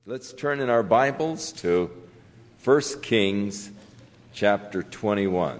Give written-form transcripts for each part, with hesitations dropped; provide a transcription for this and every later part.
Let's turn in our Bibles to 1 Kings chapter 21.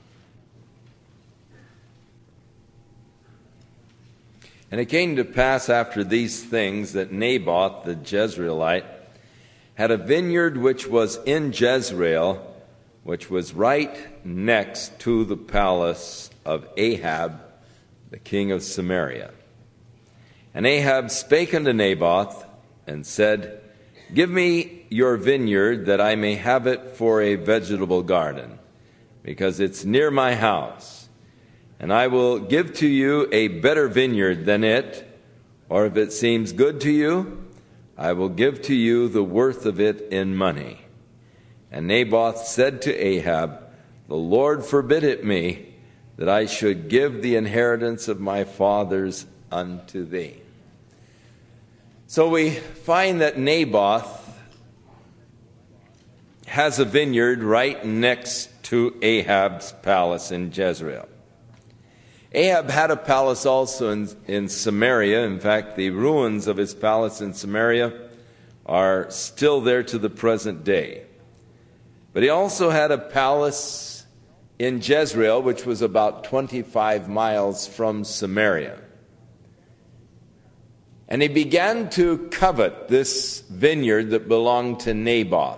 And it came to pass after these things that Naboth the Jezreelite had a vineyard which was in Jezreel, which was right next to the palace of Ahab, the king of Samaria. And Ahab spake unto Naboth and said, Give me your vineyard, that I may have it for a vegetable garden, because it's near my house. And I will give to you a better vineyard than it, or if it seems good to you, I will give to you the worth of it in money. And Naboth said to Ahab, The Lord forbid it me, that I should give the inheritance of my fathers unto thee. So we find that Naboth has a vineyard right next to Ahab's palace in Jezreel. Ahab had a palace also in Samaria. In fact, the ruins of his palace in Samaria are still there to the present day. But he also had a palace in Jezreel, which was about 25 miles from Samaria. And he began to covet this vineyard that belonged to Naboth.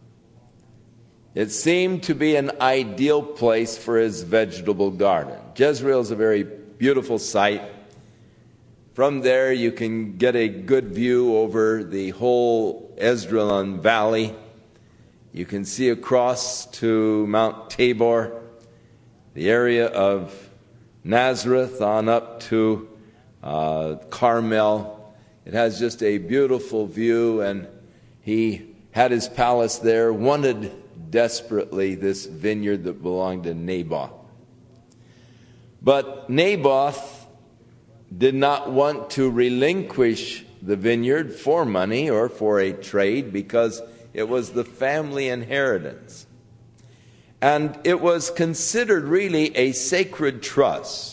It seemed to be an ideal place for his vegetable garden. Jezreel is a very beautiful site. From there you can get a good view over the whole Esdraelon Valley. You can see across to Mount Tabor, the area of Nazareth on up to Carmel. It has just a beautiful view, and he had his palace there, wanted desperately this vineyard that belonged to Naboth. But Naboth did not want to relinquish the vineyard for money or for a trade, because it was the family inheritance. And it was considered really a sacred trust.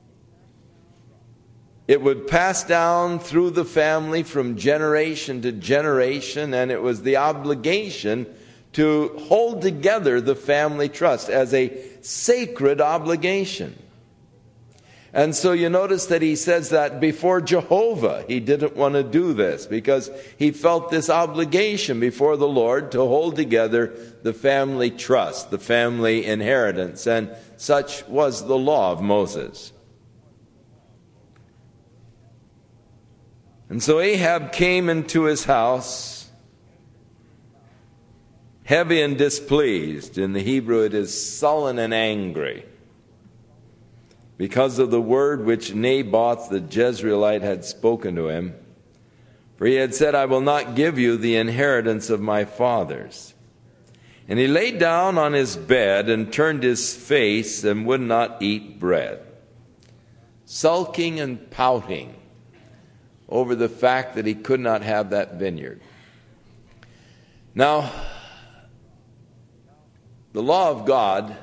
It would pass down through the family from generation to generation, and it was the obligation to hold together the family trust as a sacred obligation. And so you notice that he says that before Jehovah he didn't want to do this, because he felt this obligation before the Lord to hold together the family trust, the family inheritance, and such was the law of Moses. And so Ahab came into his house heavy and displeased. In the Hebrew it is sullen and angry, because of the word which Naboth the Jezreelite had spoken to him. For he had said, I will not give you the inheritance of my fathers. And he lay down on his bed and turned his face and would not eat bread, sulking and pouting over the fact that he could not have that vineyard. Now, the law of God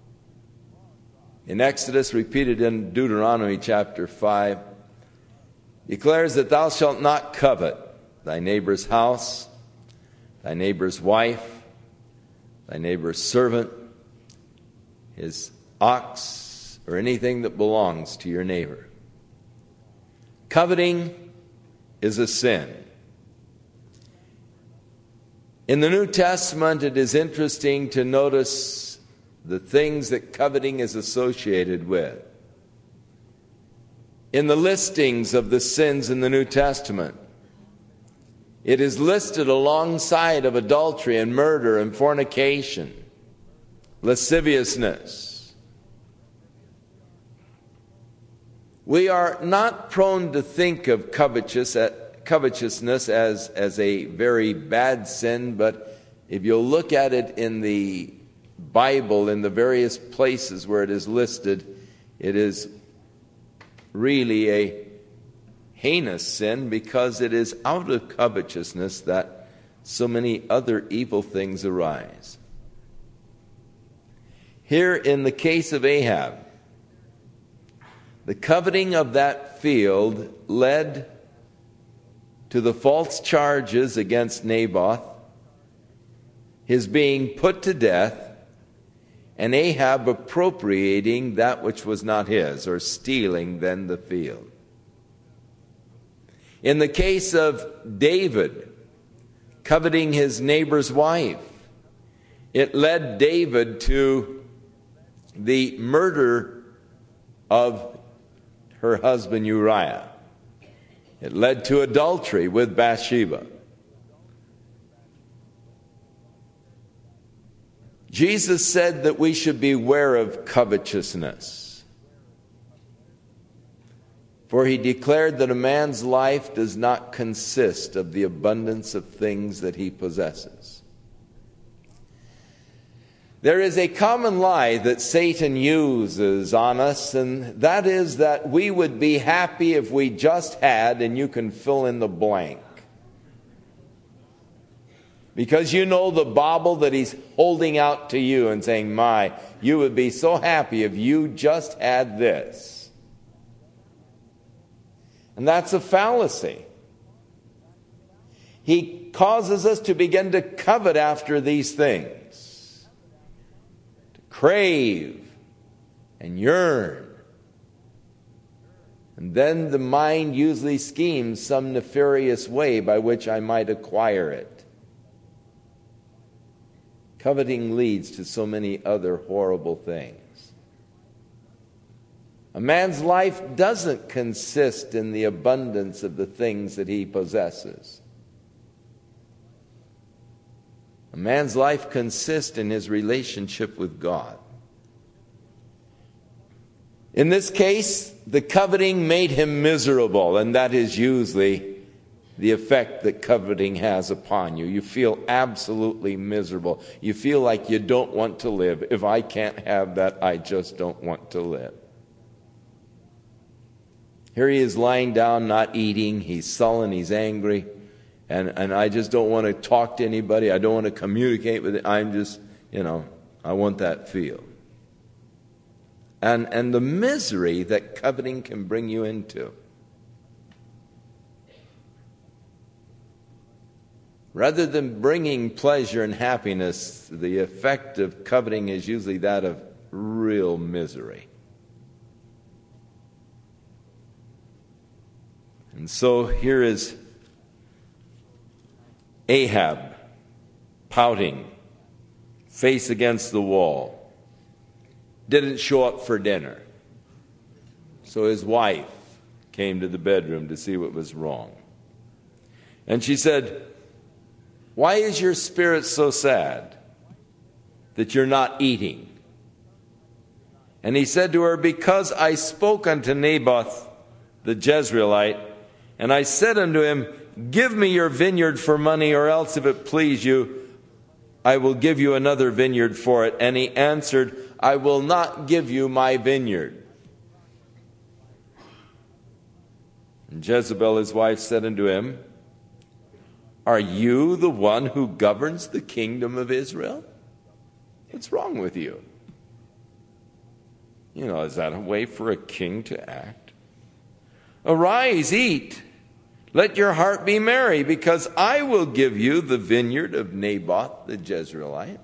in Exodus, repeated in Deuteronomy chapter 5, declares that thou shalt not covet thy neighbor's house, thy neighbor's wife, thy neighbor's servant, his ox, or anything that belongs to your neighbor. Coveting is a sin. In the New Testament, it is interesting to notice the things that coveting is associated with. In the listings of the sins in the New Testament, it is listed alongside of adultery and murder and fornication, lasciviousness. We are not prone to think of covetousness as a very bad sin, but if you look at it in the Bible, in the various places where it is listed, it is really a heinous sin, because it is out of covetousness that so many other evil things arise. Here in the case of Ahab, the coveting of that field led to the false charges against Naboth, his being put to death, and Ahab appropriating that which was not his, or stealing then the field. In the case of David coveting his neighbor's wife, it led David to the murder of her husband Uriah. It led to adultery with Bathsheba. Jesus said that we should beware of covetousness, for he declared that a man's life does not consist of the abundance of things that he possesses. There is a common lie that Satan uses on us, and that is that we would be happy if we just had, and you can fill in the blank. Because you know the bauble that he's holding out to you and saying, my, you would be so happy if you just had this. And that's a fallacy. He causes us to begin to covet after these things, to crave and yearn. And then the mind usually schemes some nefarious way by which I might acquire it. Coveting leads to so many other horrible things. A man's life doesn't consist in the abundance of the things that he possesses. A man's life consists in his relationship with God. In this case, the coveting made him miserable, and that is usually the effect that coveting has upon you. You feel absolutely miserable. You feel like you don't want to live. If I can't have that, I just don't want to live. Here he is lying down, not eating. He's sullen, he's angry. And I just don't want to talk to anybody. I don't want to communicate with it. I'm just, I want that field. And the misery that coveting can bring you into. Rather than bringing pleasure and happiness, the effect of coveting is usually that of real misery. And so here is Ahab, pouting, face against the wall. Didn't show up for dinner. So his wife came to the bedroom to see what was wrong. And she said, "Why is your spirit so sad that you're not eating?" And he said to her, "Because I spoke unto Naboth the Jezreelite, and I said unto him, Give me your vineyard for money, or else if it please you, I will give you another vineyard for it. And he answered, I will not give you my vineyard. And Jezebel his wife said unto him, Are you the one who governs the kingdom of Israel? What's wrong with you? Is that a way for a king to act? Arise, eat. Let your heart be merry, because I will give you the vineyard of Naboth the Jezreelite.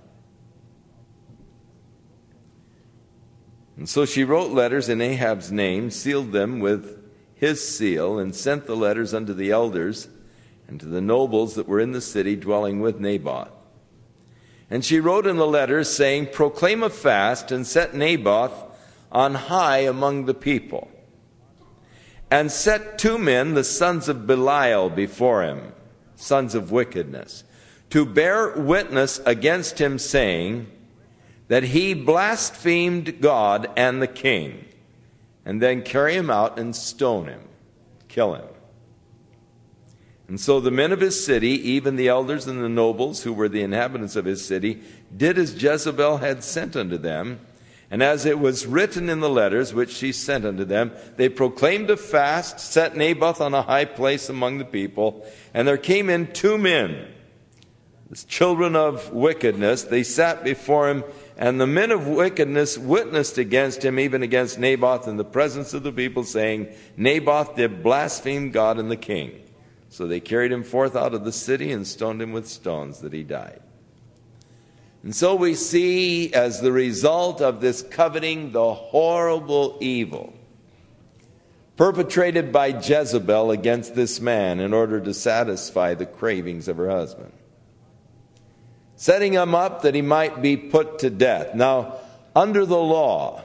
And so she wrote letters in Ahab's name, sealed them with his seal, and sent the letters unto the elders and to the nobles that were in the city dwelling with Naboth. And she wrote in the letters, saying, Proclaim a fast, and set Naboth on high among the people. And set 2 men, the sons of Belial, before him, sons of wickedness, to bear witness against him, saying that he blasphemed God and the king, and then carry him out and stone him, kill him. And so the men of his city, even the elders and the nobles who were the inhabitants of his city, did as Jezebel had sent unto them. And as it was written in the letters which she sent unto them, they proclaimed a fast, set Naboth on a high place among the people. And there came in 2 men, the children of wickedness. They sat before him, and the men of wickedness witnessed against him, even against Naboth, in the presence of the people, saying, Naboth did blaspheme God and the king. So they carried him forth out of the city and stoned him with stones, that he died. And so we see, as the result of this coveting, the horrible evil perpetrated by Jezebel against this man in order to satisfy the cravings of her husband, setting him up that he might be put to death. Now, under the law,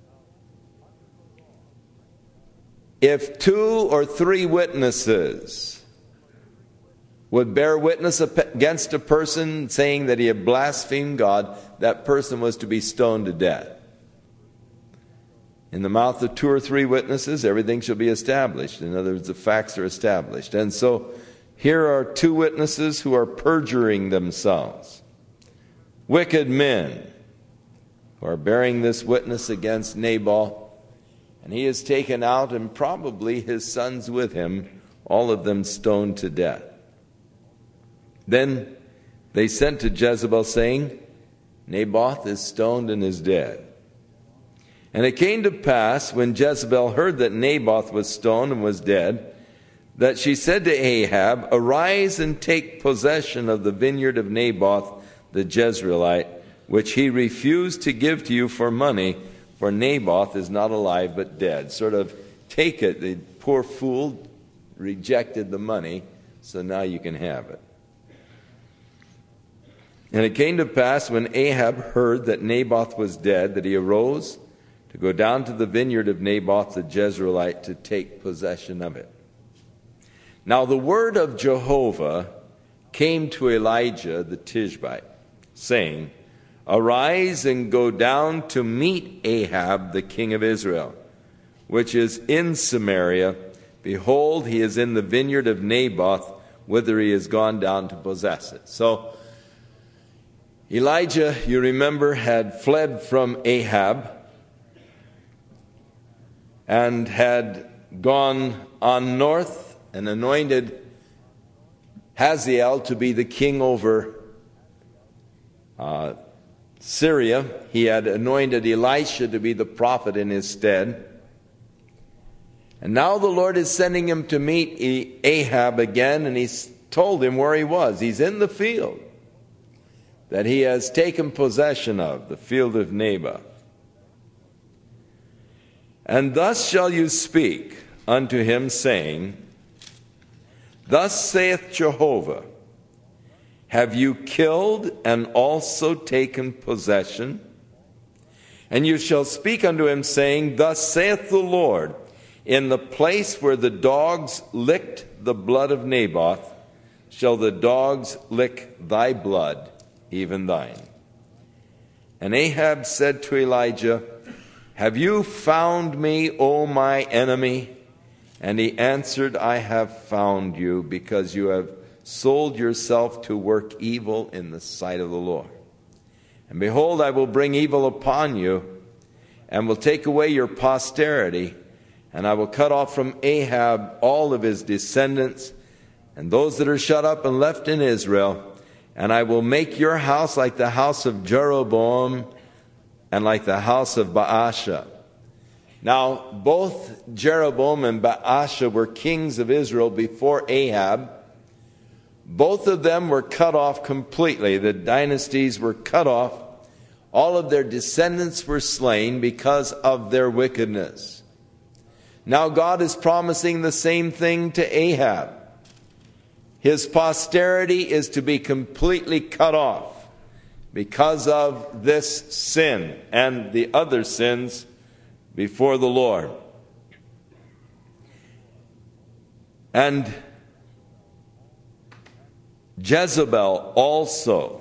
if 2 or 3 witnesses would bear witness against a person saying that he had blasphemed God, that person was to be stoned to death. In the mouth of 2 or 3 witnesses, everything shall be established. In other words, the facts are established. And so here are 2 witnesses who are perjuring themselves. Wicked men who are bearing this witness against Nabal. And he is taken out, and probably his sons with him, all of them stoned to death. Then they sent to Jezebel, saying, Naboth is stoned and is dead. And it came to pass, when Jezebel heard that Naboth was stoned and was dead, that she said to Ahab, Arise and take possession of the vineyard of Naboth the Jezreelite, which he refused to give to you for money, for Naboth is not alive but dead. Sort of take it. The poor fool rejected the money, so now you can have it. And it came to pass, when Ahab heard that Naboth was dead, that he arose to go down to the vineyard of Naboth the Jezreelite to take possession of it. Now the word of Jehovah came to Elijah the Tishbite, saying, Arise and go down to meet Ahab the king of Israel, which is in Samaria. Behold, he is in the vineyard of Naboth, whither he is gone down to possess it. So Elijah, you remember, had fled from Ahab and had gone on north and anointed Hazael to be the king over Syria. He had anointed Elisha to be the prophet in his stead. And now the Lord is sending him to meet Ahab again, and he's told him where he was. He's in the field that he has taken possession of, the field of Naboth. And thus shall you speak unto him, saying, Thus saith Jehovah, Have you killed and also taken possession? And you shall speak unto him, saying, Thus saith the Lord, In the place where the dogs licked the blood of Naboth, shall the dogs lick thy blood, even thine. And Ahab said to Elijah, Have you found me, O my enemy? And he answered, I have found you, because you have sold yourself to work evil in the sight of the Lord. And behold, I will bring evil upon you, and will take away your posterity, and I will cut off from Ahab all of his descendants, and those that are shut up and left in Israel, and I will make your house like the house of Jeroboam, and like the house of Baasha. Now, both Jeroboam and Baasha were kings of Israel before Ahab. Both of them were cut off completely. The dynasties were cut off. All of their descendants were slain because of their wickedness. Now God is promising the same thing to Ahab. His posterity is to be completely cut off because of this sin and the other sins before the Lord. And Jezebel also,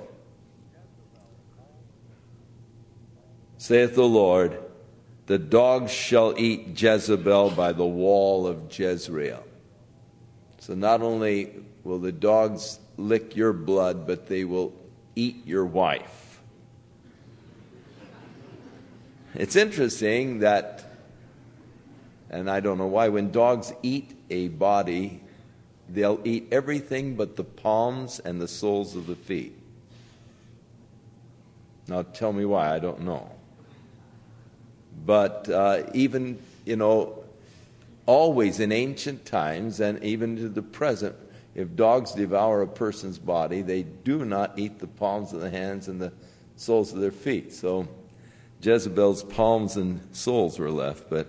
saith the Lord, the dogs shall eat Jezebel by the wall of Jezreel. So not only will the dogs lick your blood, but they will eat your wife. It's interesting that, and I don't know why, when dogs eat a body, they'll eat everything but the palms and the soles of the feet. Now tell me why, I don't know. But even, always in ancient times and even to the present, if dogs devour a person's body, they do not eat the palms of the hands and the soles of their feet. So Jezebel's palms and soles were left, but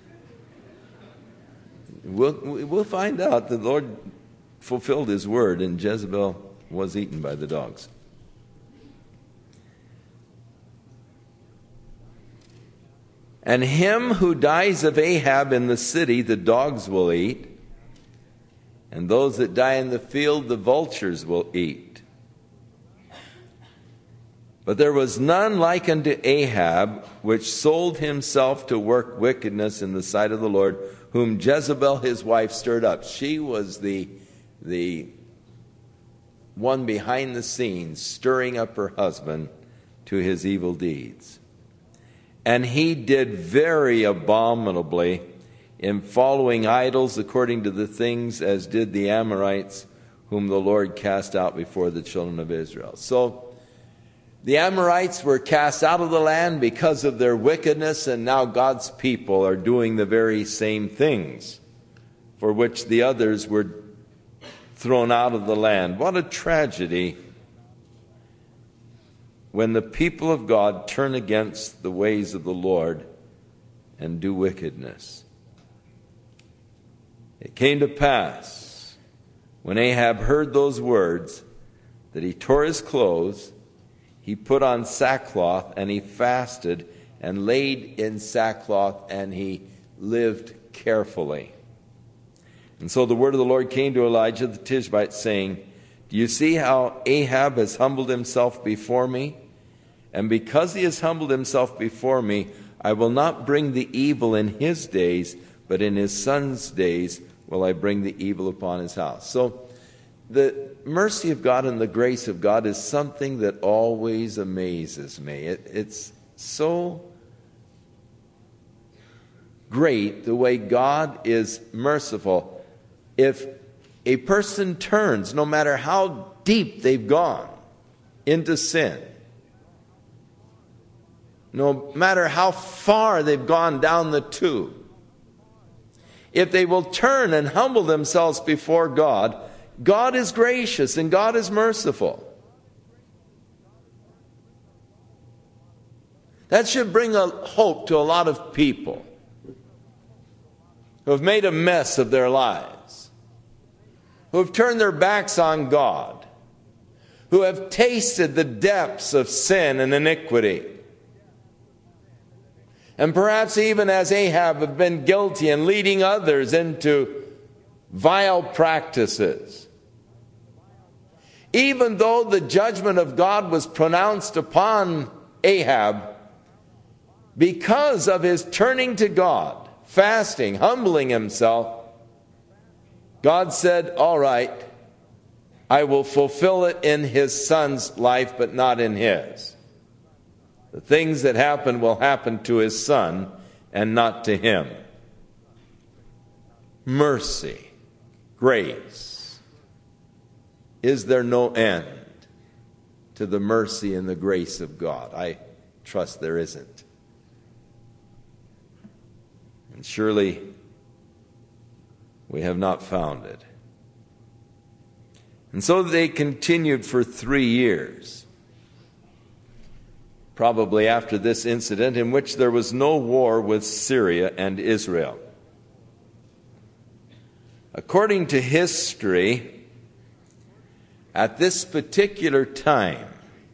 we'll find out the Lord fulfilled his word, and Jezebel was eaten by the dogs. And him who dies of Ahab in the city, the dogs will eat, and those that die in the field, the vultures will eat. But there was none like unto Ahab, which sold himself to work wickedness in the sight of the Lord, whom Jezebel his wife stirred up. She was the one behind the scenes, stirring up her husband to his evil deeds. And he did very abominably in following idols according to the things as did the Amorites, whom the Lord cast out before the children of Israel. So the Amorites were cast out of the land because of their wickedness, and now God's people are doing the very same things for which the others were thrown out of the land. What a tragedy when the people of God turn against the ways of the Lord and do wickedness. It came to pass, when Ahab heard those words, that he tore his clothes, he put on sackcloth, and he fasted, and laid in sackcloth, and he lived carefully. And so the word of the Lord came to Elijah the Tishbite, saying, do you see how Ahab has humbled himself before me? And because he has humbled himself before me, I will not bring the evil in his days, but in his son's days will I bring the evil upon his house. So the mercy of God and the grace of God is something that always amazes me. It's so great the way God is merciful. If a person turns, no matter how deep they've gone into sin, no matter how far they've gone down the tube, if they will turn and humble themselves before God, God is gracious and God is merciful. That should bring a hope to a lot of people who have made a mess of their lives, who have turned their backs on God, who have tasted the depths of sin and iniquity, and perhaps even as Ahab have been guilty in leading others into vile practices. Even though the judgment of God was pronounced upon Ahab, because of his turning to God, fasting, humbling himself, God said, all right, I will fulfill it in his son's life, but not in his. The things that happen will happen to his son and not to him. Mercy, grace. Is there no end to the mercy and the grace of God? I trust there isn't. And surely we have not found it. And so they continued for 3 years. Probably after this incident, in which there was no war with Syria and Israel. According to history, at this particular time,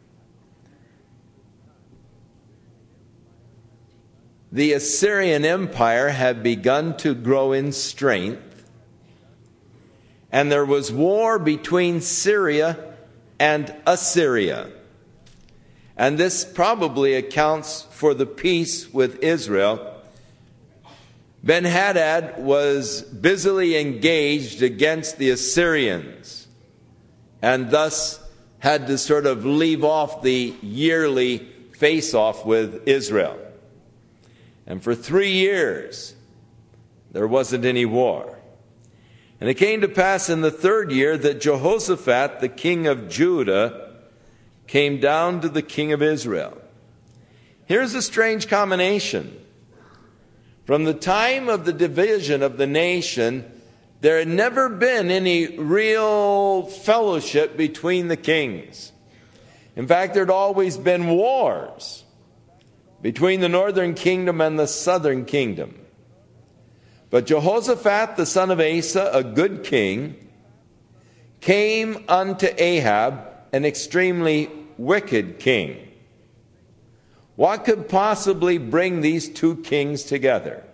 the Assyrian Empire had begun to grow in strength, and there was war between Syria and Assyria. And this probably accounts for the peace with Israel. Ben-Hadad was busily engaged against the Assyrians, and thus had to sort of leave off the yearly face-off with Israel. And for 3 years, there wasn't any war. And it came to pass in the 3rd year that Jehoshaphat, the king of Judah, came down to the king of Israel. Here's a strange combination. From the time of the division of the nation, there had never been any real fellowship between the kings. In fact, there had always been wars between the northern kingdom and the southern kingdom. But Jehoshaphat, the son of Asa, a good king, came unto Ahab, an extremely wicked king. What could possibly bring these two kings together?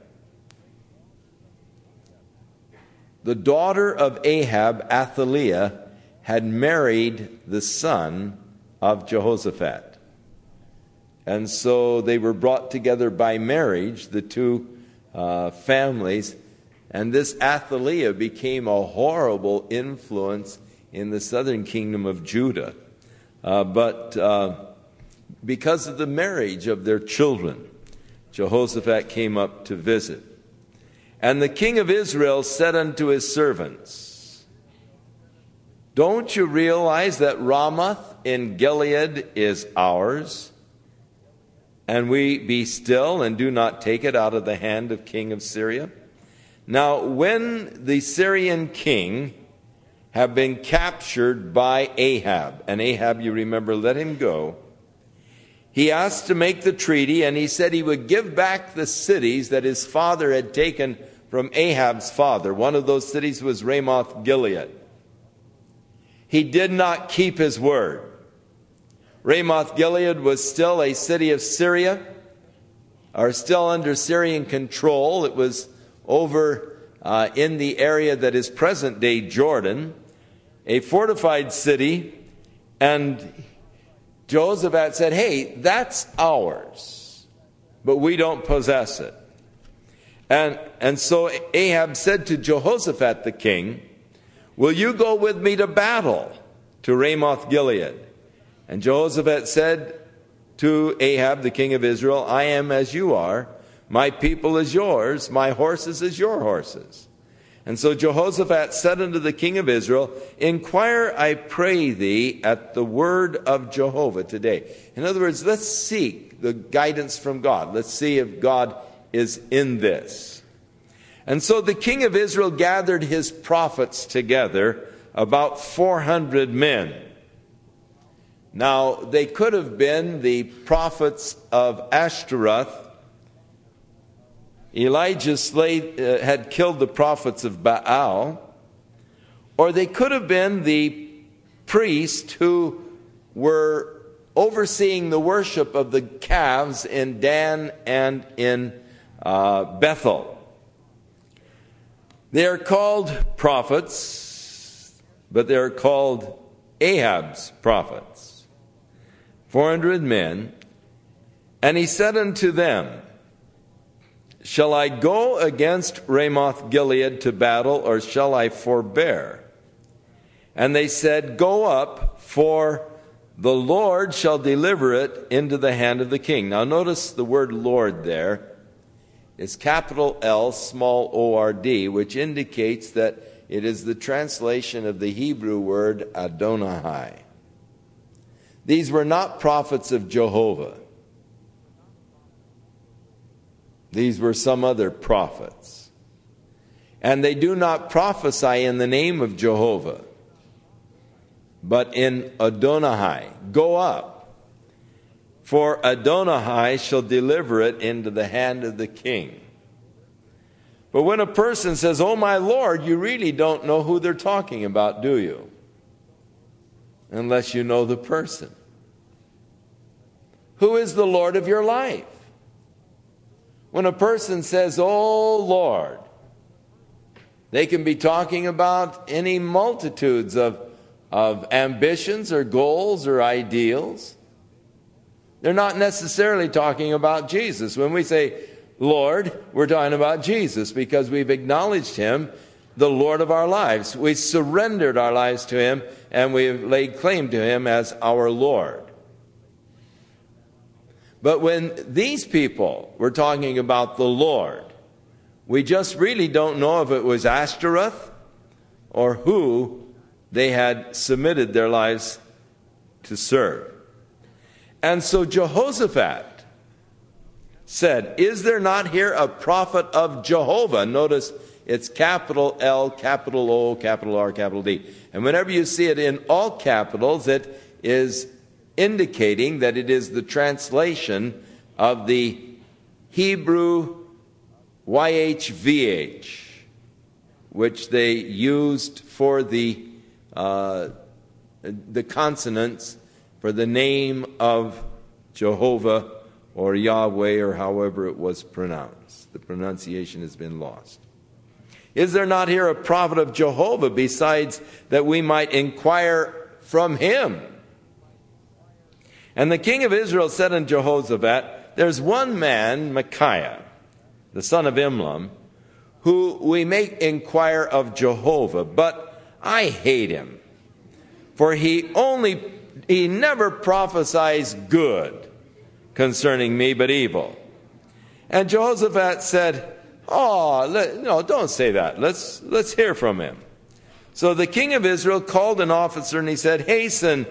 The daughter of Ahab, Athaliah, had married the son of Jehoshaphat. And so they were brought together by marriage, the two families. And this Athaliah became a horrible influence in the southern kingdom of Judah. But because of the marriage of their children, Jehoshaphat came up to visit. And the king of Israel said unto his servants, don't you realize that Ramoth in Gilead is ours? And we be still and do not take it out of the hand of king of Syria? Now, when the Syrian king had been captured by Ahab, and Ahab, you remember, let him go, he asked to make the treaty, and he said he would give back the cities that his father had taken from Ahab's father. One of those cities was Ramoth Gilead. He did not keep his word. Ramoth Gilead was still a city of Syria, or still under Syrian control. It was over in the area that is present-day Jordan, a fortified city, and Jehoshaphat said, hey, that's ours, but we don't possess it. And so Ahab said to Jehoshaphat the king, will you go with me to battle to Ramoth Gilead? And Jehoshaphat said to Ahab the king of Israel, I am as you are, my people is yours, my horses is your horses. And so Jehoshaphat said unto the king of Israel, inquire, I pray thee, at the word of Jehovah today. In other words, let's seek the guidance from God. Let's see if God is in this. And so the king of Israel gathered his prophets together, about 400 men. Now, they could have been the prophets of Ashtaroth. Elijah had killed the prophets of Baal. Or they could have been the priests who were overseeing the worship of the calves in Dan and in Bethel. They are called prophets, but they are called Ahab's prophets. 400 men. And he said unto them, shall I go against Ramoth Gilead to battle, or shall I forbear? And they said, go up, for the Lord shall deliver it into the hand of the king. Now notice the word Lord there is capital L, small O-R-D, which indicates that it is the translation of the Hebrew word Adonai. These were not prophets of Jehovah. These were some other prophets. And they do not prophesy in the name of Jehovah, but in Adonai. Go up, for Adonai shall deliver it into the hand of the king. But when a person says, oh my Lord, you really don't know who they're talking about, do you? Unless you know the person. Who is the Lord of your life? When a person says, oh Lord, they can be talking about any multitudes of ambitions or goals or ideals. They're not necessarily talking about Jesus. When we say Lord, we're talking about Jesus because we've acknowledged him, the Lord of our lives. We surrendered our lives to him and we've laid claim to him as our Lord. But when these people were talking about the Lord, we just really don't know if it was Ashtaroth or who they had submitted their lives to serve. And so Jehoshaphat said, is there not here a prophet of Jehovah? Notice it's capital L, capital O, capital R, capital D. And whenever you see it in all capitals, it is indicating that it is the translation of the Hebrew YHVH, which they used for the consonants for the name of Jehovah or Yahweh, or however it was pronounced. The pronunciation has been lost. Is there not here a prophet of Jehovah, besides that we might inquire from him? And the king of Israel said unto Jehoshaphat, there's one man, Micaiah, the son of Imlam, who we may inquire of Jehovah, but I hate him, for he never prophesies good concerning me, but evil. And Jehoshaphat said, no, don't say that. Let's hear from him. So the king of Israel called an officer, and he said, hasten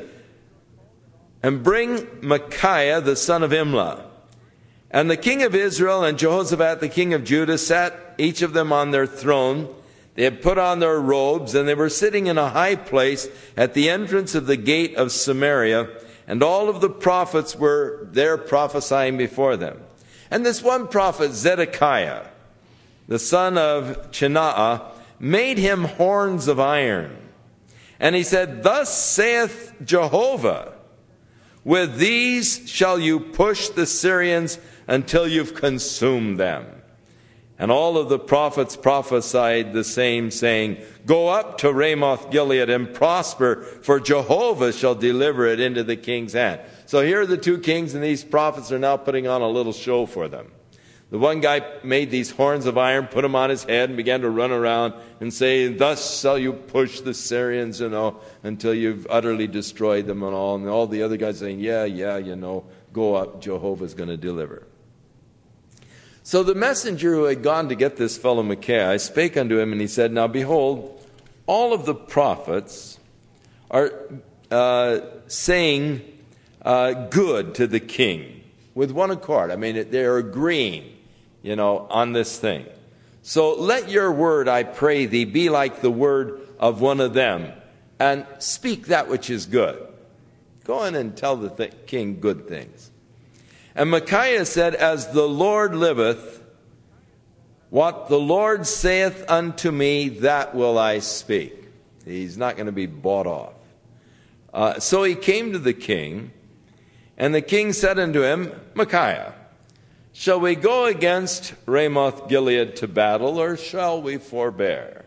and bring Micaiah the son of Imlah. And the king of Israel and Jehoshaphat the king of Judah sat each of them on their throne. They had put on their robes, and they were sitting in a high place at the entrance of the gate of Samaria, and all of the prophets were there prophesying before them. And this one prophet, Zedekiah, the son of Chenaanah, made him horns of iron. And he said, thus saith Jehovah, with these shall you push the Syrians until you've consumed them. And all of the prophets prophesied the same, saying, go up to Ramoth Gilead and prosper, for Jehovah shall deliver it into the king's hand. So here are the two kings, and these prophets are now putting on a little show for them. The one guy made these horns of iron, put them on his head, and began to run around and say, thus shall you push the Syrians, until you've utterly destroyed them and all. And all the other guys saying, yeah, go up, Jehovah's going to deliver. So the messenger who had gone to get this fellow Micaiah spake unto him, and he said, now behold, all of the prophets are saying good to the king with one accord. I mean, they're agreeing, on this thing. So let your word, I pray thee, be like the word of one of them, and speak that which is good. Go in and tell the king good things. And Micaiah said, as the Lord liveth, what the Lord saith unto me, that will I speak. He's not going to be bought off. So he came to the king, and the king said unto him, Micaiah, shall we go against Ramoth Gilead to battle, or shall we forbear?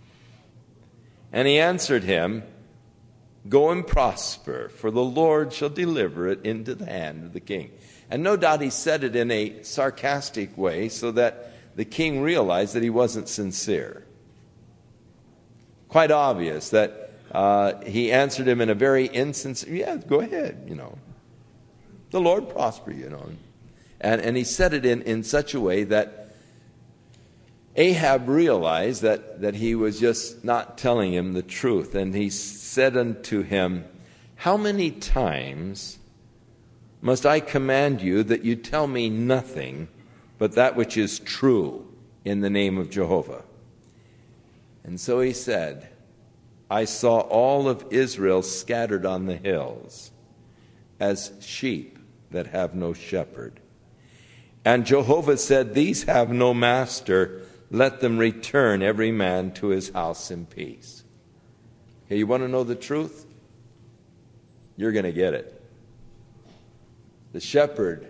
And he answered him, go and prosper, for the Lord shall deliver it into the hand of the king. And no doubt he said it in a sarcastic way so that the king realized that he wasn't sincere. Quite obvious that he answered him in a very insincere, yeah, go ahead, The Lord prosper, And he said it in such a way that Ahab realized that he was just not telling him the truth. And he said unto him, how many times must I command you that you tell me nothing but that which is true in the name of Jehovah? And so he said, I saw all of Israel scattered on the hills as sheep that have no shepherd. And Jehovah said, these have no master, let them return every man to his house in peace. Okay, you want to know the truth? You're going to get it. The shepherd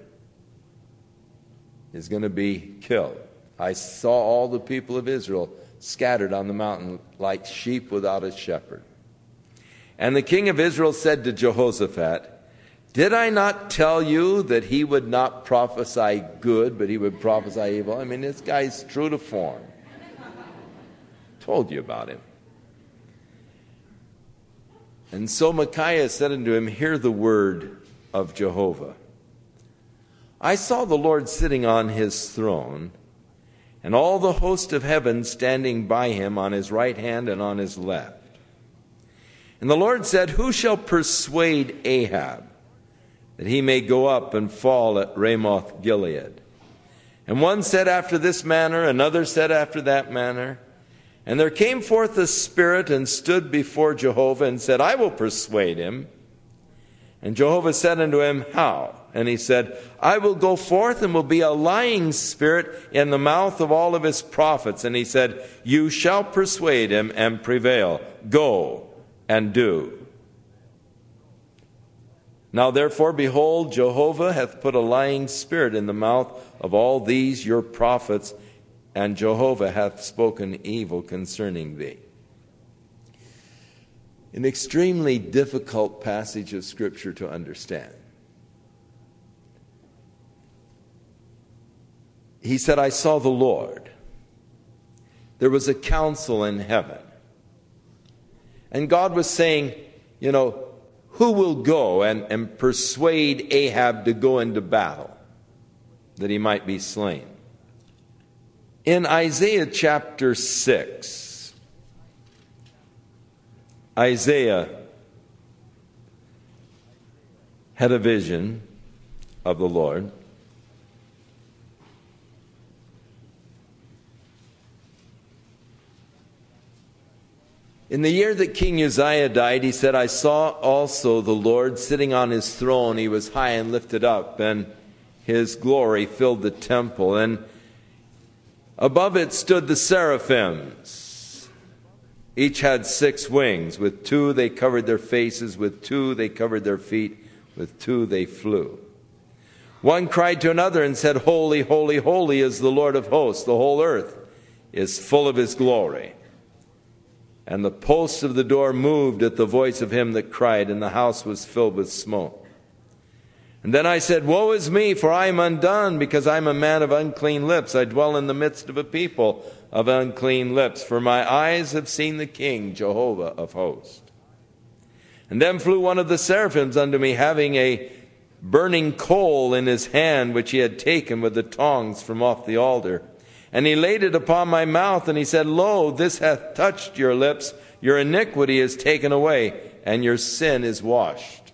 is going to be killed. I saw all the people of Israel scattered on the mountain like sheep without a shepherd. And the king of Israel said to Jehoshaphat, did I not tell you that he would not prophesy good, but he would prophesy evil? I mean, this guy's true to form. Told you about him. And so Micaiah said unto him, hear the word of Jehovah. I saw the Lord sitting on his throne, and all the host of heaven standing by him on his right hand and on his left. And the Lord said, who shall persuade Ahab that he may go up and fall at Ramoth Gilead? And one said after this manner, another said after that manner. And there came forth a spirit and stood before Jehovah and said, I will persuade him. And Jehovah said unto him, How? And he said, I will go forth and will be a lying spirit in the mouth of all of his prophets. And he said, You shall persuade him and prevail. Go and do. Now therefore, behold, Jehovah hath put a lying spirit in the mouth of all these your prophets, and Jehovah hath spoken evil concerning thee. An extremely difficult passage of Scripture to understand. He said, I saw the Lord. There was a council in heaven. And God was saying, who will go and persuade Ahab to go into battle, that he might be slain? In Isaiah chapter 6, Isaiah had a vision of the Lord. In the year that King Uzziah died, he said, I saw also the Lord sitting on his throne. He was high and lifted up, and his glory filled the temple. And above it stood the seraphims. Each had 6 wings. With 2 they covered their faces. With 2 they covered their feet. With 2 they flew. One cried to another and said, Holy, holy, holy is the Lord of hosts. The whole earth is full of his glory. And the posts of the door moved at the voice of him that cried, and the house was filled with smoke. And then I said, Woe is me, for I am undone, because I am a man of unclean lips. I dwell in the midst of a people of unclean lips, for my eyes have seen the King, Jehovah of hosts. And then flew one of the seraphims unto me, having a burning coal in his hand, which he had taken with the tongs from off the altar. And he laid it upon my mouth, and he said, Lo, this hath touched your lips. Your iniquity is taken away, and your sin is washed.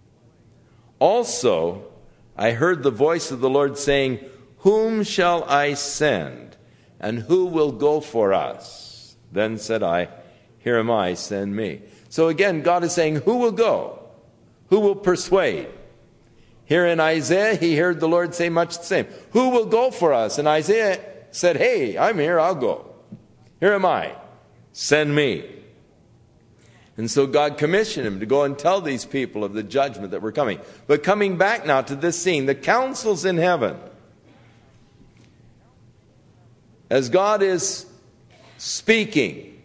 Also, I heard the voice of the Lord saying, Whom shall I send, and who will go for us? Then said I, Here am I, send me. So again, God is saying, who will go? Who will persuade? Here in Isaiah, he heard the Lord say much the same. Who will go for us? And Isaiah said, Hey, I'm here, I'll go. Here am I, send me. And so God commissioned him to go and tell these people of the judgment that were coming. But coming back now to this scene, the councils in heaven. As God is speaking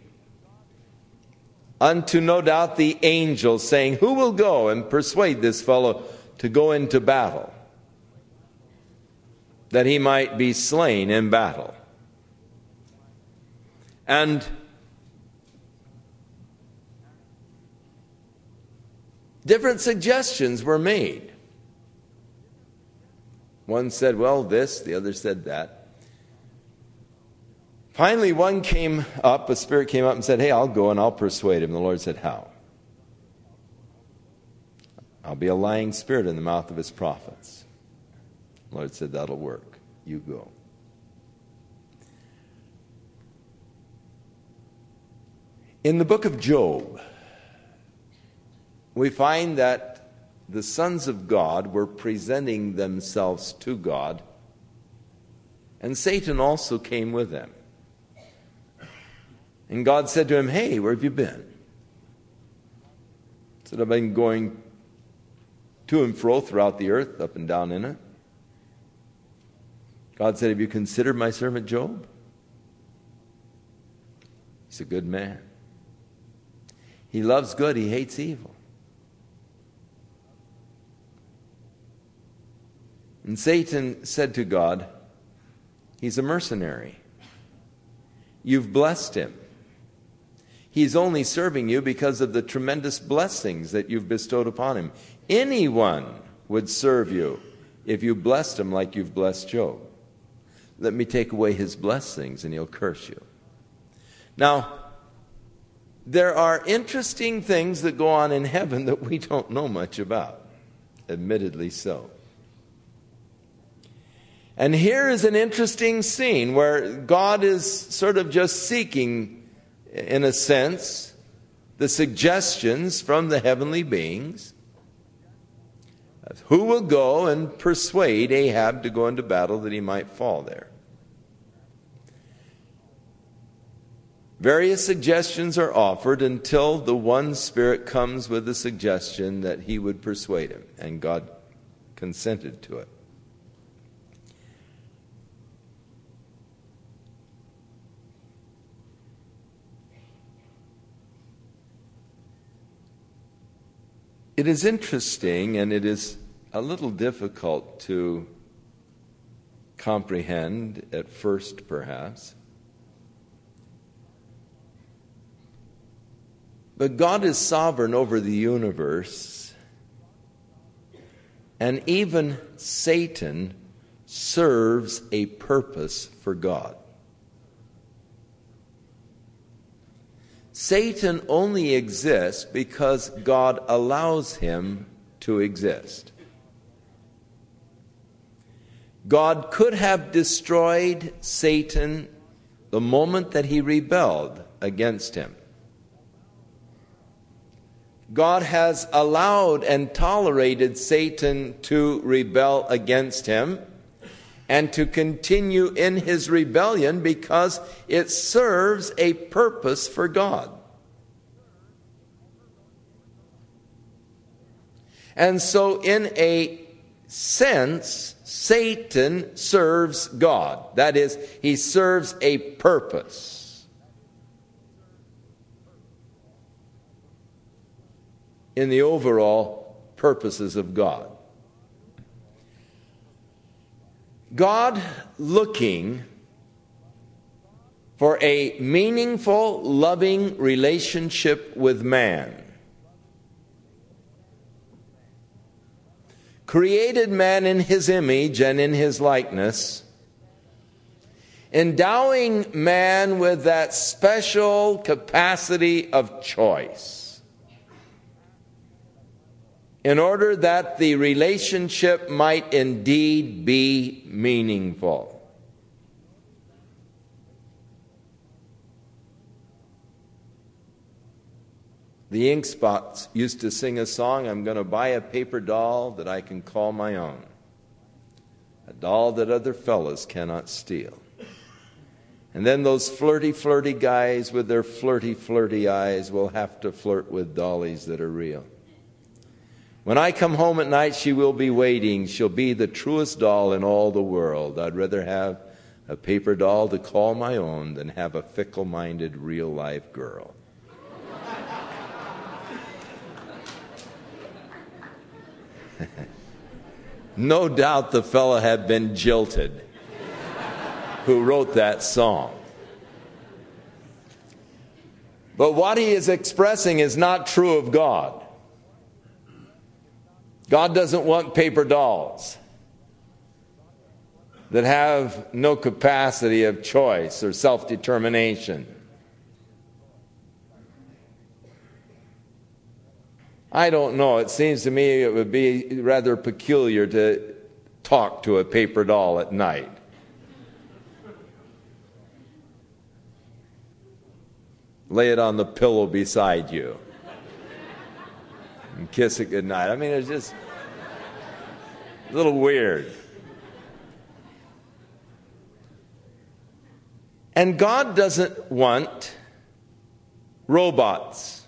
unto, no doubt, the angels, saying, Who will go and persuade this fellow to go into battle, that he might be slain in battle? And different suggestions were made. One said, well, this, the other said that. Finally, one came up, a spirit came up and said, Hey, I'll go and I'll persuade him. The Lord said, How? I'll be a lying spirit in the mouth of his prophets. The Lord said, That'll work. You go. In the book of Job, we find that the sons of God were presenting themselves to God, and Satan also came with them. And God said to him, Hey, where have you been? He said, I've been going to and fro throughout the earth, up and down in it. God said, Have you considered my servant Job? He's a good man. He loves good, he hates evil. And Satan said to God, He's a mercenary. You've blessed him. He's only serving you because of the tremendous blessings that you've bestowed upon him. Anyone would serve you if you blessed him like you've blessed Job. Let me take away his blessings and he'll curse you. Now, there are interesting things that go on in heaven that we don't know much about. Admittedly so. And here is an interesting scene where God is sort of just seeking in a sense, the suggestions from the heavenly beings of who will go and persuade Ahab to go into battle that he might fall there. Various suggestions are offered until the one Spirit comes with the suggestion that he would persuade him, and God consented to it. It is interesting, and it is a little difficult to comprehend at first, perhaps. But God is sovereign over the universe, and even Satan serves a purpose for God. Satan only exists because God allows him to exist. God could have destroyed Satan the moment that he rebelled against him. God has allowed and tolerated Satan to rebel against him and to continue in his rebellion because it serves a purpose for God. And so in a sense, Satan serves God. That is, he serves a purpose. In the overall purposes of God. God looking for a meaningful, loving relationship with man, created man in his image and in his likeness, endowing man with that special capacity of choice, in order that the relationship might indeed be meaningful. The Ink Spots used to sing a song, I'm going to buy a paper doll that I can call my own. A doll that other fellas cannot steal. And then those flirty guys with their flirty eyes will have to flirt with dollies that are real. When I come home at night, she will be waiting. She'll be the truest doll in all the world. I'd rather have a paper doll to call my own than have a fickle-minded, real-life girl. No doubt the fellow had been jilted who wrote that song. But what he is expressing is not true of God. God doesn't want paper dolls that have no capacity of choice or self-determination. I don't know. It seems to me it would be rather peculiar to talk to a paper doll at night. Lay it on the pillow beside you and kiss it goodnight. I mean, it's just a little weird. And God doesn't want robots,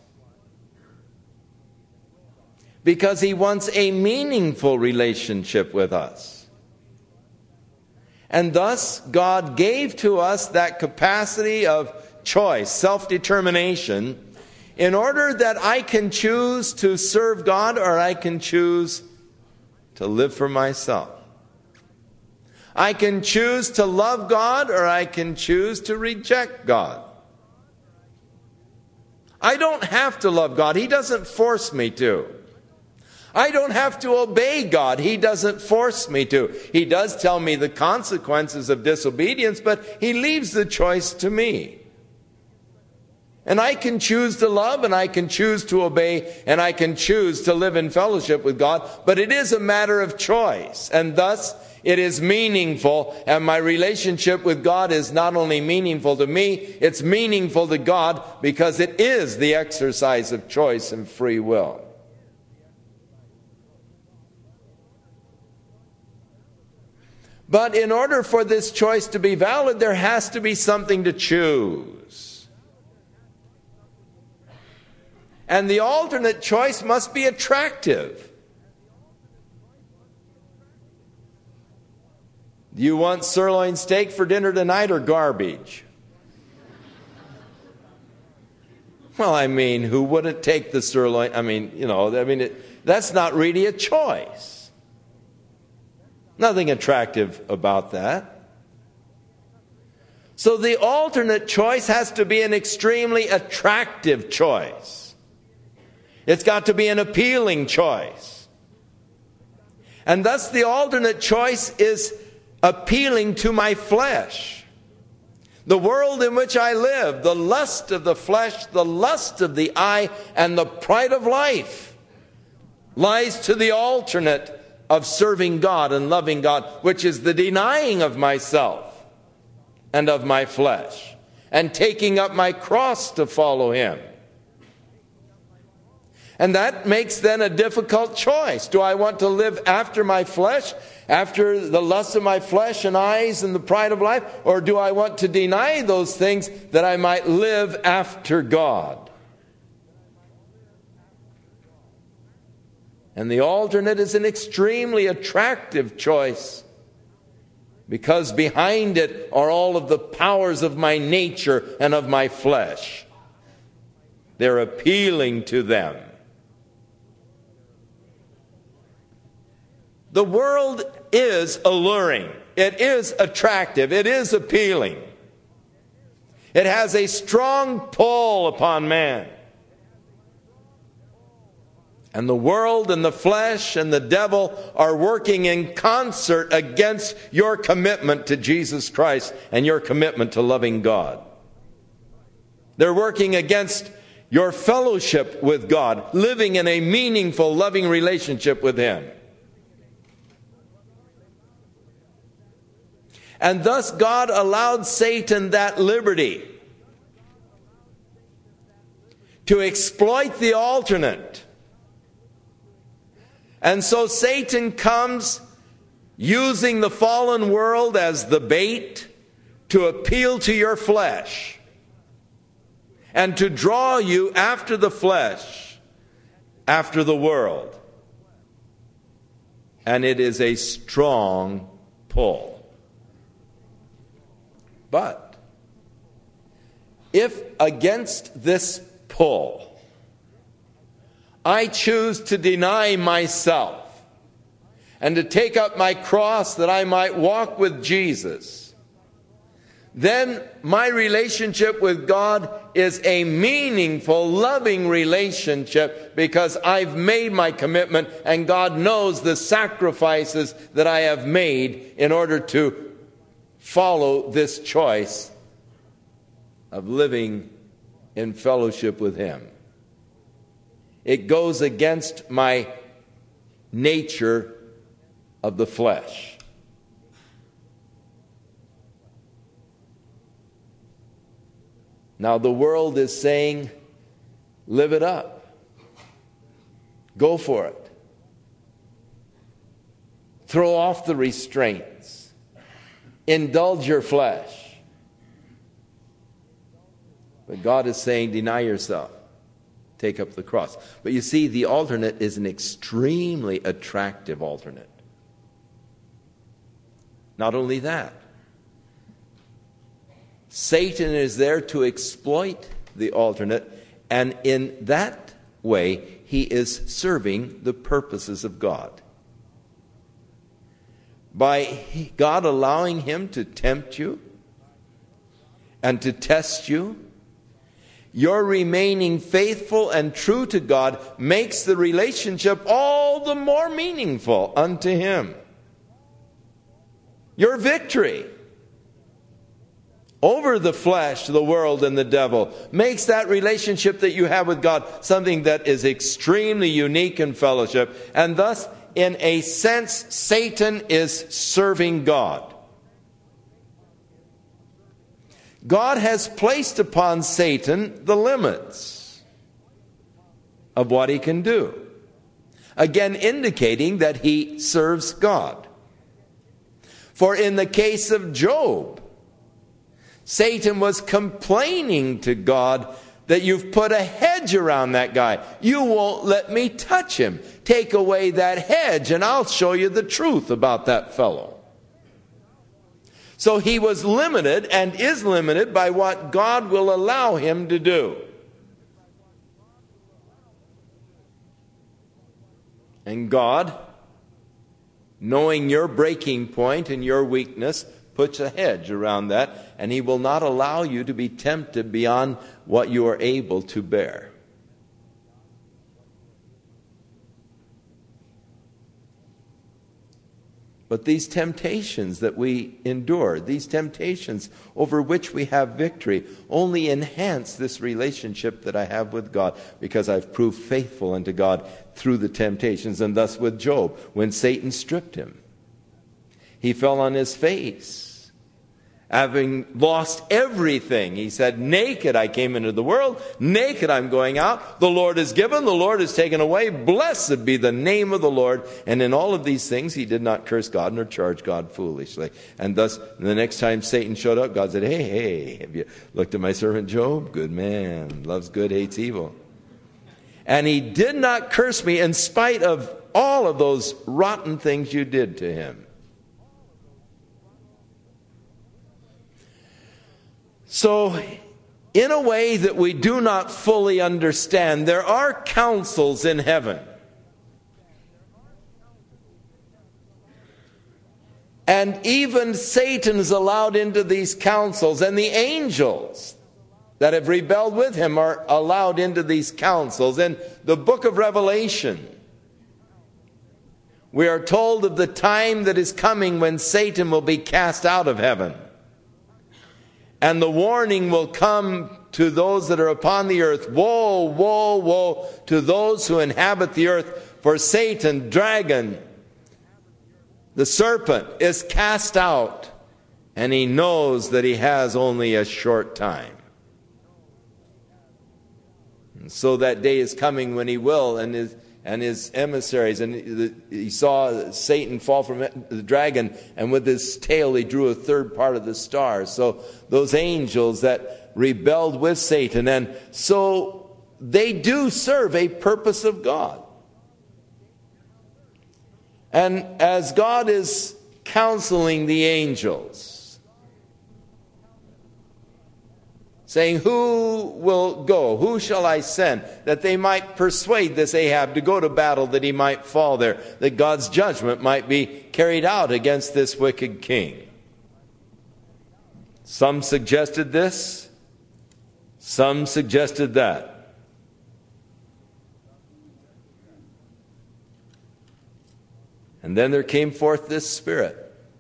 because he wants a meaningful relationship with us. And thus, God gave to us that capacity of choice, self-determination, in order that I can choose to serve God or I can choose to live for myself. I can choose to love God or I can choose to reject God. I don't have to love God. He doesn't force me to. I don't have to obey God. He doesn't force me to. He does tell me the consequences of disobedience, but he leaves the choice to me. And I can choose to love, and I can choose to obey, and I can choose to live in fellowship with God. But it is a matter of choice. And thus, it is meaningful. And my relationship with God is not only meaningful to me, it's meaningful to God because it is the exercise of choice and free will. But in order for this choice to be valid, there has to be something to choose. And the alternate choice must be attractive. Do you want sirloin steak for dinner tonight or garbage? Well, I mean, who wouldn't take the sirloin? That's not really a choice. Nothing attractive about that. So the alternate choice has to be an extremely attractive choice. It's got to be an appealing choice. And thus the alternate choice is appealing to my flesh. The world in which I live, the lust of the flesh, the lust of the eye, and the pride of life lies to the alternate of serving God and loving God, which is the denying of myself and of my flesh, and taking up my cross to follow Him. And that makes then a difficult choice. Do I want to live after my flesh, after the lust of my flesh and eyes and the pride of life? Or do I want to deny those things that I might live after God? And the alternate is an extremely attractive choice, because behind it are all of the powers of my nature and of my flesh. They're appealing to them. The world is alluring. It is attractive. It is appealing. It has a strong pull upon man. And the world and the flesh and the devil are working in concert against your commitment to Jesus Christ and your commitment to loving God. They're working against your fellowship with God, living in a meaningful, loving relationship with Him. And thus God allowed Satan that liberty to exploit the alternate. And so Satan comes using the fallen world as the bait to appeal to your flesh and to draw you after the flesh, after the world. And it is a strong pull. But if against this pull I choose to deny myself and to take up my cross that I might walk with Jesus, then my relationship with God is a meaningful, loving relationship, because I've made my commitment and God knows the sacrifices that I have made in order to follow this choice of living in fellowship with Him. It goes against my nature of the flesh. Now the world is saying, live it up. Go for it. Throw off the restraints. Indulge your flesh. But God is saying, deny yourself. Take up the cross. But you see, the alternate is an extremely attractive alternate. Not only that, Satan is there to exploit the alternate, and in that way, he is serving the purposes of God. By God allowing him to tempt you and to test you, your remaining faithful and true to God makes the relationship all the more meaningful unto Him. Your victory over the flesh, the world, and the devil, makes that relationship that you have with God something that is extremely unique in fellowship. And thus, in a sense, Satan is serving God. God has placed upon Satan the limits of what he can do. Again, indicating that he serves God. For in the case of Job, Satan was complaining to God that you've put a hedge around that guy. You won't let me touch him. Take away that hedge and I'll show you the truth about that fellow. So he was limited and is limited by what God will allow him to do. And God, knowing your breaking point and your weakness, puts a hedge around that, and he will not allow you to be tempted beyond what you are able to bear. But these temptations that we endure, these temptations over which we have victory, only enhance this relationship that I have with God, because I've proved faithful unto God through the temptations. And thus with Job, when Satan stripped him, he fell on his face. Having lost everything, he said, naked I came into the world, naked I'm going out. The Lord has given, the Lord has taken away. Blessed be the name of the Lord. And in all of these things, he did not curse God nor charge God foolishly. And thus, the next time Satan showed up, God said, hey, have you looked at my servant Job? Good man, loves good, hates evil. And he did not curse me in spite of all of those rotten things you did to him. So, in a way that we do not fully understand, there are councils in heaven. And even Satan is allowed into these councils, and the angels that have rebelled with him are allowed into these councils. In the book of Revelation, we are told of the time that is coming when Satan will be cast out of heaven. And the warning will come to those that are upon the earth. Woe, woe, woe to those who inhabit the earth. For Satan, dragon, the serpent, is cast out. And he knows that he has only a short time. And so that day is coming when he will, and his emissaries. And he saw Satan fall from the dragon, and with his tail he drew a third part of the stars. So those angels that rebelled with Satan, and so they do serve a purpose of God. And as God is counseling the angels, saying, who will go? Who shall I send? That they might persuade this Ahab to go to battle, that he might fall there, that God's judgment might be carried out against this wicked king. Some suggested this, some suggested that. And then there came forth this spirit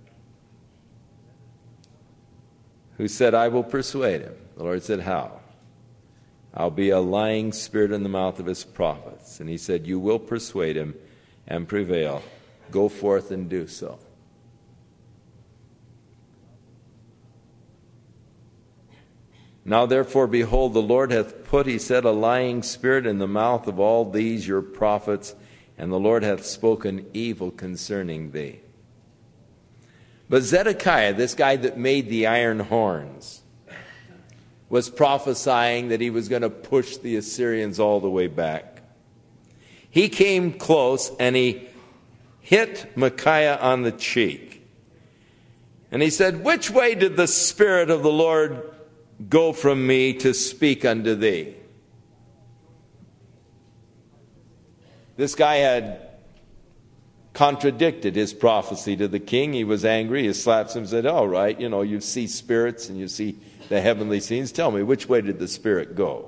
who said, I will persuade him. The Lord said, how? I'll be a lying spirit in the mouth of his prophets. And he said, you will persuade him and prevail. Go forth and do so. Now therefore, behold, the Lord hath put, he said, a lying spirit in the mouth of all these your prophets, and the Lord hath spoken evil concerning thee. But Zedekiah, this guy that made the iron horns, was prophesying that he was going to push the Assyrians all the way back. He came close and he hit Micaiah on the cheek. And he said, which way did the Spirit of the Lord go from me to speak unto thee? This guy had contradicted his prophecy to the king. He was angry. He slaps him and said, all right, you see spirits and you see the heavenly scenes. Tell me, which way did the Spirit go?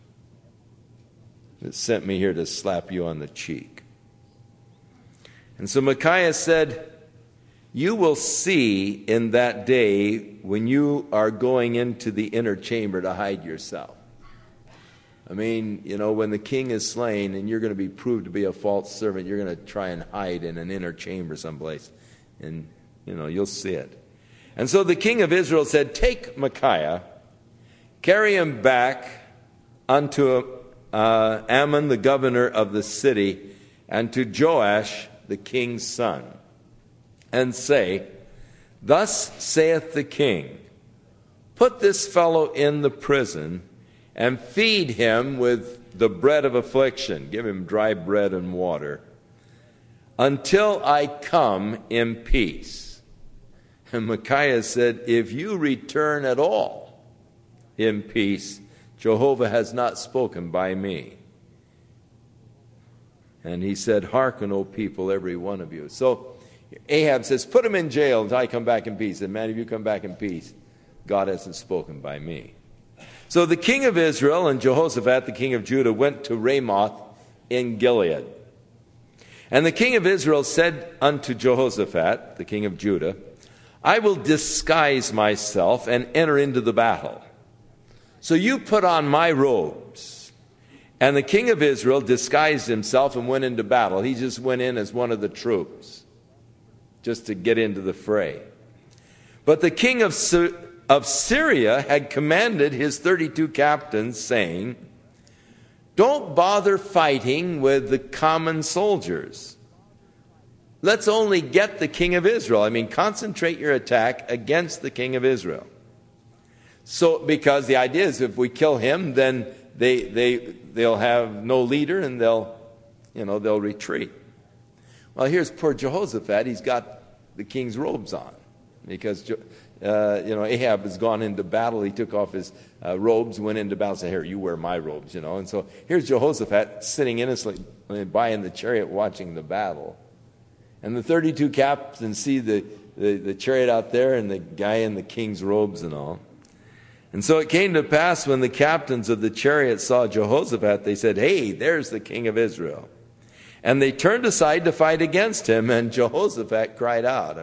It sent me here to slap you on the cheek. And so Micaiah said, You will see in that day when you are going into the inner chamber to hide yourself. I mean, when the king is slain and you're going to be proved to be a false servant, you're going to try and hide in an inner chamber someplace. And, you'll see it. And so the king of Israel said, take Micaiah, carry him back unto Ammon, the governor of the city, and to Joash, the king's son, and say, thus saith the king, put this fellow in the prison, and feed him with the bread of affliction, give him dry bread and water, until I come in peace. And Micaiah said, if you return at all in peace, Jehovah has not spoken by me. And he said, hearken, O people, every one of you. So Ahab says, put him in jail until I come back in peace. And man, if you come back in peace, God hasn't spoken by me. So the king of Israel and Jehoshaphat, the king of Judah, went to Ramoth in Gilead. And the king of Israel said unto Jehoshaphat, the king of Judah, I will disguise myself and enter into the battle. So you put on my robes. And the king of Israel disguised himself and went into battle. He just went in as one of the troops, just to get into the fray. But the king of Syria had commanded his 32 captains, saying, don't bother fighting with the common soldiers. Let's only get the king of Israel. Concentrate your attack against the king of Israel. So, because the idea is if we kill him, then they'll have no leader and they'll retreat. Well, here's poor Jehoshaphat. He's got the king's robes on because Ahab has gone into battle. He took off his robes, went into battle, said, here, you wear my robes, And so here's Jehoshaphat sitting innocently by in the chariot watching the battle. And the 32 captains see the chariot out there and the guy in the king's robes and all. And so it came to pass when the captains of the chariot saw Jehoshaphat, they said, hey, there's the king of Israel. And they turned aside to fight against him, and Jehoshaphat cried out.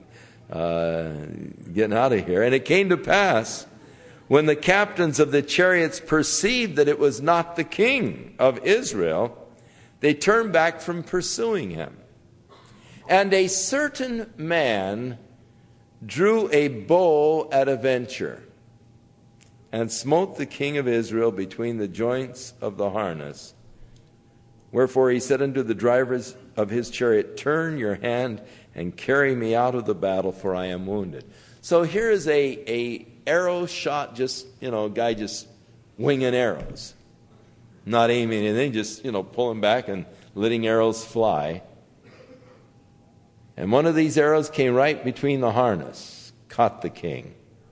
Getting out of here. And it came to pass when the captains of the chariots perceived that it was not the king of Israel, they turned back from pursuing him. And a certain man drew a bow at a venture and smote the king of Israel between the joints of the harness. Wherefore he said unto the drivers of his chariot, turn your hand and carry me out of the battle, for I am wounded. So here is a arrow shot, just, a guy just winging arrows. Not aiming anything, just, pulling back and letting arrows fly. And one of these arrows came right between the harness, caught the king.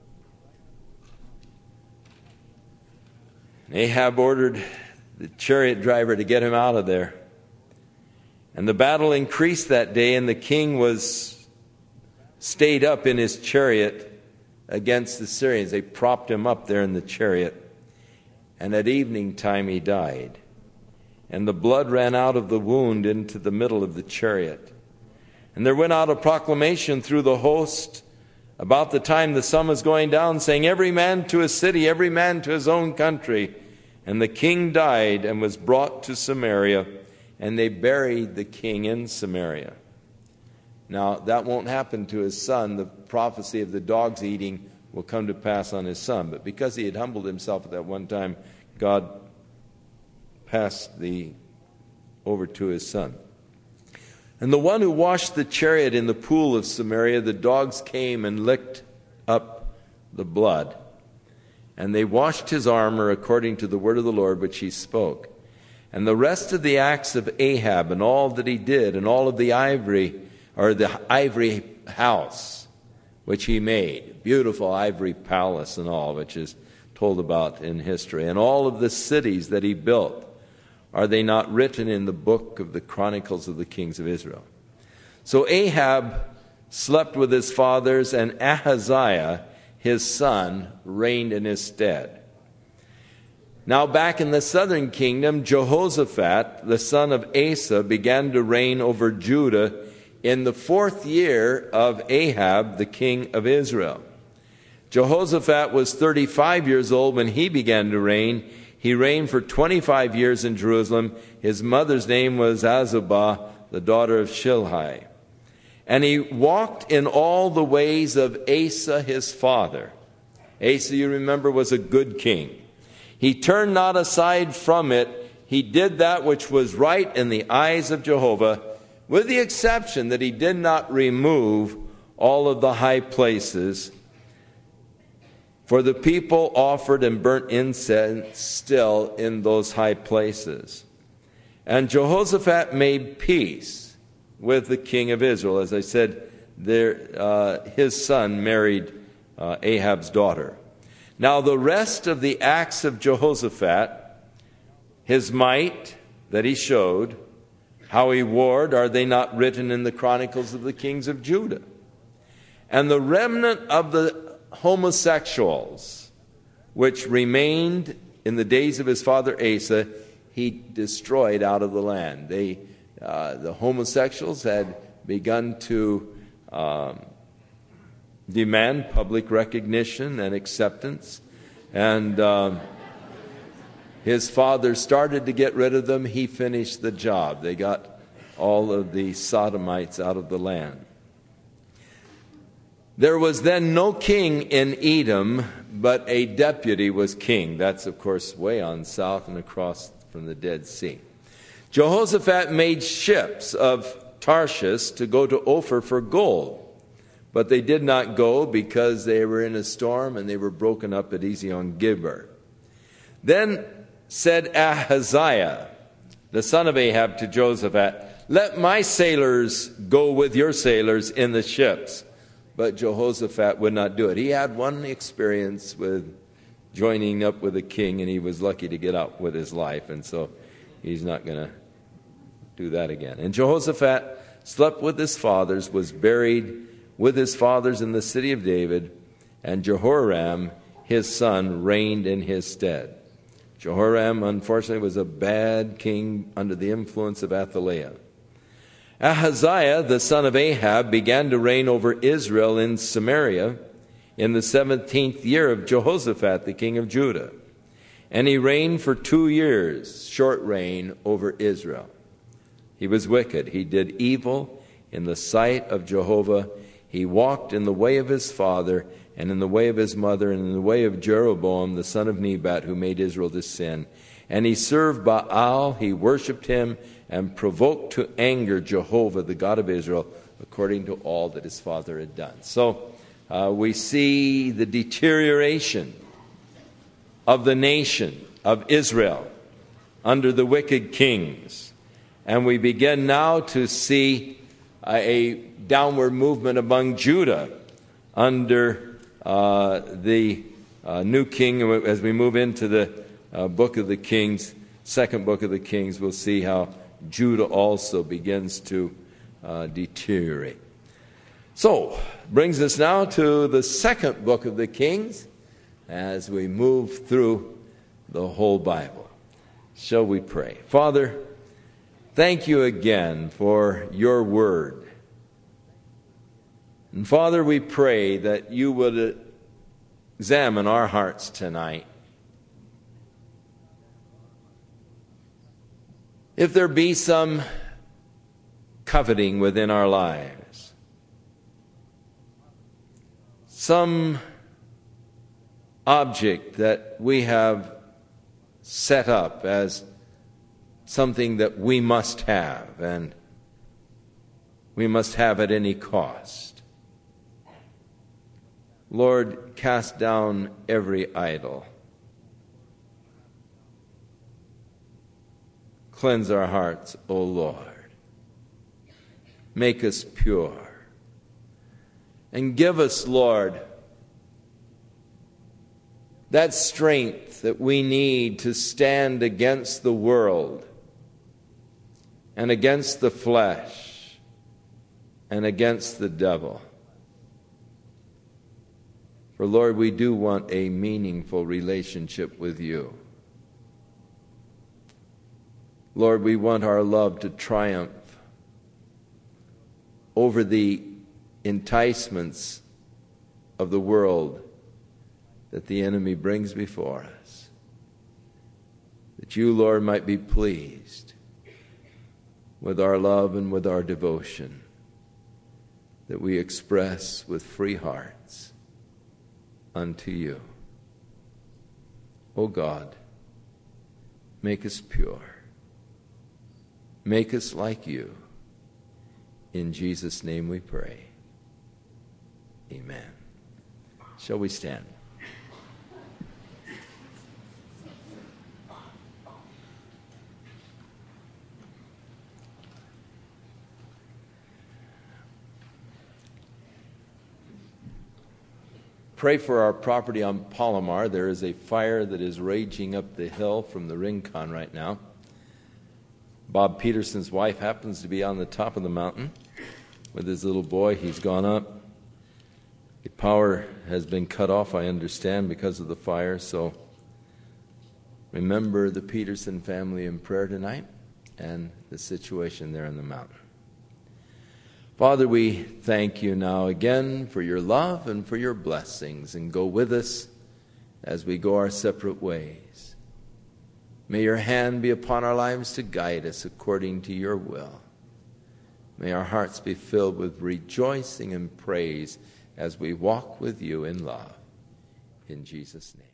Ahab ordered the chariot driver to get him out of there. And the battle increased that day, and the king stayed up in his chariot against the Syrians. They propped him up there in the chariot. And at evening time he died. And the blood ran out of the wound into the middle of the chariot. And there went out a proclamation through the host about the time the sun was going down, saying, every man to his city, every man to his own country. And the king died and was brought to Samaria, and they buried the king in Samaria. Now, that won't happen to his son. The prophecy of the dogs eating will come to pass on his son. But because he had humbled himself at that one time, God passed over to his son. And the one who washed the chariot in the pool of Samaria, the dogs came and licked up the blood. And they washed his armor according to the word of the Lord which he spoke. And the rest of the acts of Ahab and all that he did, and all of the ivory house which he made, beautiful ivory palace and all, which is told about in history, and all of the cities that he built, are they not written in the book of the Chronicles of the Kings of Israel? So Ahab slept with his fathers, and Ahaziah, his son, reigned in his stead. Now back in the southern kingdom, Jehoshaphat, the son of Asa, began to reign over Judah in the 4th year of Ahab, the king of Israel. Jehoshaphat was 35 years old when he began to reign. He reigned for 25 years in Jerusalem. His mother's name was Azubah, the daughter of Shilhi. And he walked in all the ways of Asa his father. Asa, you remember, was a good king. He turned not aside from it. He did that which was right in the eyes of Jehovah, with the exception that he did not remove all of the high places. For the people offered and burnt incense still in those high places. And Jehoshaphat made peace with the king of Israel. As I said, his son married Ahab's daughter. Now the rest of the acts of Jehoshaphat, his might that he showed, how he warred, are they not written in the chronicles of the kings of Judah? And the remnant of the homosexuals, which remained in the days of his father Asa, he destroyed out of the land. The homosexuals had begun to demand public recognition and acceptance, and his father started to get rid of them. He finished the job. They got all of the sodomites out of the land. There was then no king in Edom, but a deputy was king. That's, of course, way on south and across from the Dead Sea. Jehoshaphat made ships of Tarshish to go to Ophir for gold, but they did not go because they were in a storm and they were broken up at Ezion-Geber. Then said Ahaziah, the son of Ahab, to Jehoshaphat, "Let my sailors go with your sailors in the ships." But Jehoshaphat would not do it. He had one experience with joining up with a king, and he was lucky to get out with his life, and so he's not going to do that again. And Jehoshaphat slept with his fathers, was buried with his fathers in the city of David, and Jehoram, his son, reigned in his stead. Jehoram, unfortunately, was a bad king under the influence of Athaliah. Ahaziah, the son of Ahab, began to reign over Israel in Samaria in the 17th year of Jehoshaphat, the king of Judah. And he reigned for 2 years, short reign, over Israel. He was wicked. He did evil in the sight of Jehovah. He walked in the way of his father and in the way of his mother and in the way of Jeroboam, the son of Nebat, who made Israel to sin. And he served Baal, he worshipped him, and provoked to anger Jehovah, the God of Israel, according to all that his father had done. So we see the deterioration of the nation of Israel under the wicked kings. And we begin now to see a downward movement among Judah under the new king. As we move into the book of the Kings, second book of the Kings, we'll see how Judah also begins to deteriorate. So, brings us now to the second book of the Kings as we move through the whole Bible. Shall we pray? Father, thank you again for your word. And Father, we pray that you would examine our hearts tonight. If there be some coveting within our lives, some object that we have set up as something that we must have, and we must have at any cost. Lord, cast down every idol. Cleanse our hearts, O Lord. Make us pure. And give us, Lord, that strength that we need to stand against the world and against the flesh and against the devil. For, Lord, we do want a meaningful relationship with you. Lord, we want our love to triumph over the enticements of the world that the enemy brings before us. That you, Lord, might be pleased with our love and with our devotion that we express with free hearts unto you. O God, make us pure. Make us like you. In Jesus' name we pray. Amen. Shall we stand? Pray for our property on Palomar. There is a fire that is raging up the hill from the Rincon right now. Bob Peterson's wife happens to be on the top of the mountain with his little boy. He's gone up. The power has been cut off, I understand, because of the fire. So remember the Peterson family in prayer tonight and the situation there on the mountain. Father, we thank you now again for your love and for your blessings, and go with us as we go our separate ways. May your hand be upon our lives to guide us according to your will. May our hearts be filled with rejoicing and praise as we walk with you in love. In Jesus' name.